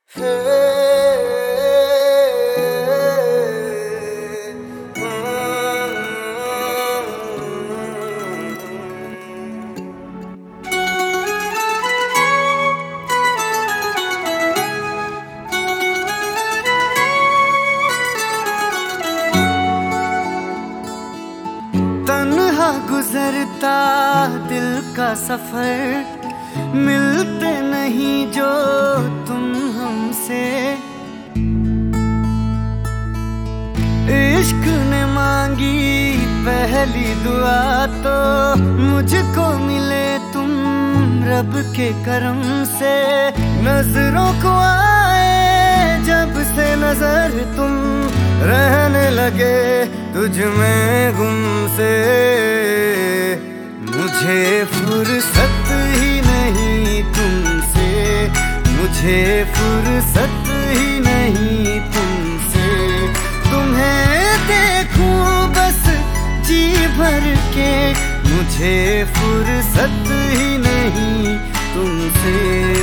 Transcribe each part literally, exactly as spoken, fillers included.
तन्हा गुजरता दिल का सफर, मिलते नहीं जो तुम हमसे। इश्क ने मांगी पहली दुआ तो मुझको मिले तुम रब के करम से। नजरों को आए जब से नजर तुम, रहने लगे तुझ में गुम से। मुझे फुर्सत ही नहीं तुमसे, मुझे फुर्सत ही नहीं तुमसे। तुम्हें देखूं बस जी भर के, मुझे फुर्सत ही नहीं तुमसे।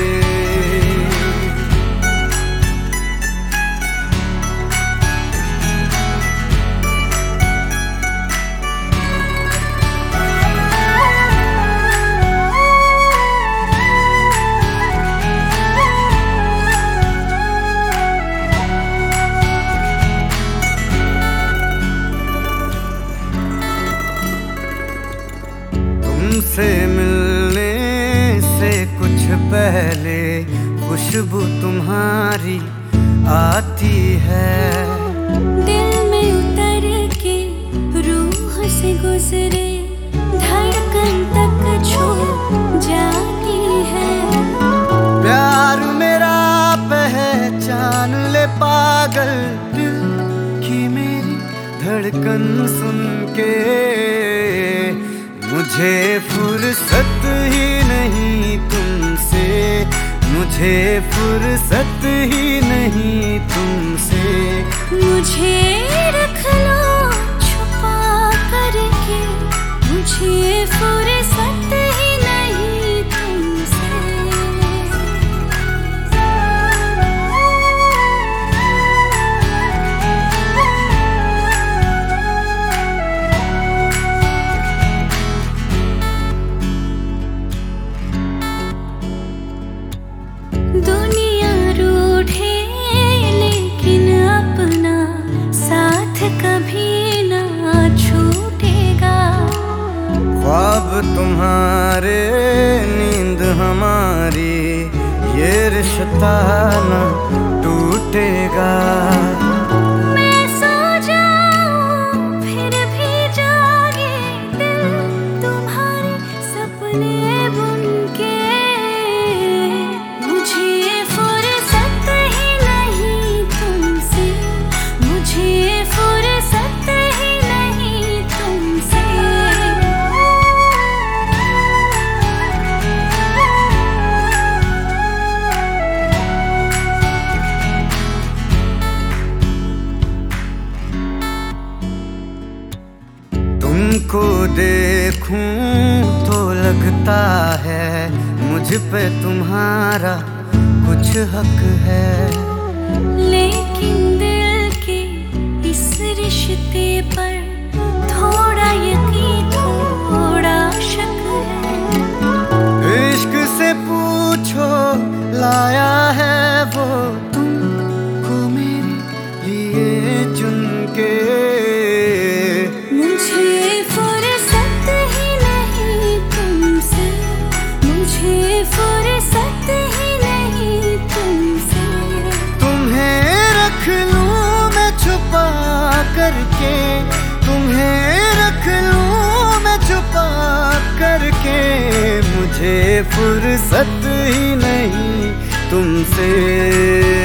तुमसे मिलने से कुछ पहले खुशबू तुम्हारी आती है। दिल में उतर के रूह से गुजरे, धड़कन तक छू जाती है। प्यार मेरा पहचान ले पागल, दिल की मेरी धड़कन सुन के। मुझे फुर्सत ही नहीं तुमसे, मुझे फुर्सत ही नहीं तुमसे। मुझे रख लो छुपा करके, मुझे फुर्सत ही नहीं तुमसे। दुनिया रूठे लेकिन अपना साथ कभी ना छूटेगा। ख्वाब तुम्हारे नींद हमारी, ये रिश्ता ना टूटेगा। मैं सो जाऊं फिर भी जागे दिल, तुम्हारे सपने बुनके। मुझे फुर्सत ही नहीं तुमसे, मुझे फुर्सत ही नहीं तुमसे। तुमको देखूं तो लगता है मुझ पे तुम्हारा कुछ हक है। लेकिन दिल के इस रिश्ते पर थोड़ा यकीन थोड़ा शक है। इश्क से पूछो लाया है वो तुमको मेरे लिए चुन के। मुझे फुर्सत ही नहीं तुमसे, मुझे फुर्सत ही नहीं तुमसे। तुम्हें रख लूं मैं छुपा करके, तुम्हें रख लूं मैं छुपा करके। मुझे फुर्सत ही नहीं तुमसे।